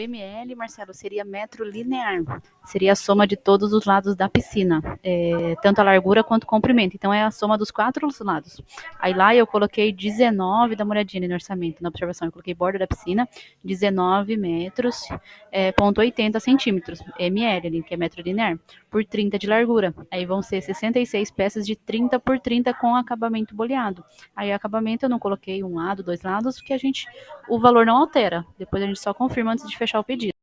ml, Marcelo, seria metro linear. Seria a soma de todos os lados da piscina, tanto a largura quanto o comprimento. Então, é a soma dos 4 lados. Aí lá eu coloquei 19, dá uma olhadinha no orçamento, na observação. Eu coloquei borda da piscina, 19 metros, ponto 80 centímetros, ml, que é metro linear, por 30 de largura. Aí vão ser 66 peças de 30 por 30 com acabamento boleado. Aí, acabamento eu não coloquei um lado, dois lados, porque o valor não altera. Depois a gente só confirma antes de fechar o pedido.